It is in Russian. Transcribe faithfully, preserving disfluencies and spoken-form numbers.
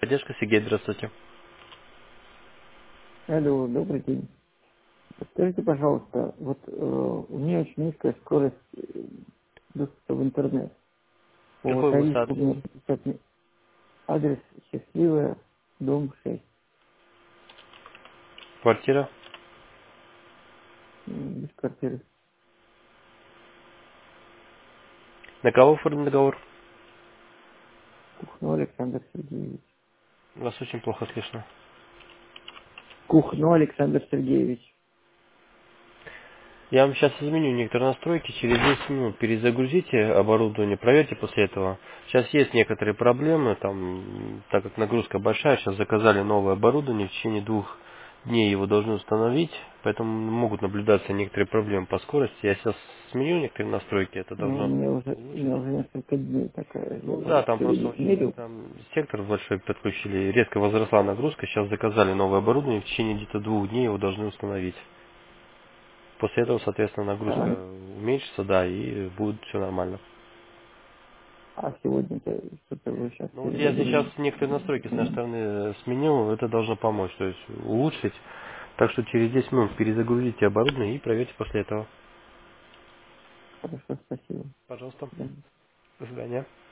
Поддержка, Сергей, здравствуйте. Алло, добрый день. Скажите, пожалуйста, вот э, у меня очень низкая скорость э, доступа в интернет. По Какой у вас тарифу у адрес? меня пятьдесят ми- адрес счастливая, дом шесть, Квартира? м, без квартиры. На кого оформлен договор? Кухно Александр Сергеевич. Вас очень плохо слышно. Кухно Александр Сергеевич. Я вам сейчас изменю некоторые настройки, через десять минут перезагрузите оборудование, проверьте после этого. Сейчас есть некоторые проблемы, там, м, так как нагрузка большая, сейчас заказали новое оборудование, в течение двух дней его должны установить, поэтому могут наблюдаться некоторые проблемы по скорости. Я сейчас сменю некоторые настройки, это Ну, у должно меня уже, у улучшить. меня уже несколько дней такая. Я Ну да, уже там просто сегодня очень мерил. там сектор большой подключили, резко возросла нагрузка, сейчас заказали новое оборудование, в течение где-то двух дней его должны установить. После этого, соответственно, нагрузка А, уменьшится, да, и будет все нормально. а сегодня-то что-то вы сейчас Ну вот я сейчас перезагрузите. некоторые настройки с нашей стороны э, сменил, это должно помочь, то есть улучшить. Так что через десять минут перезагрузите оборудование и проверьте после этого. Хорошо, спасибо. Пожалуйста. Да. До свидания.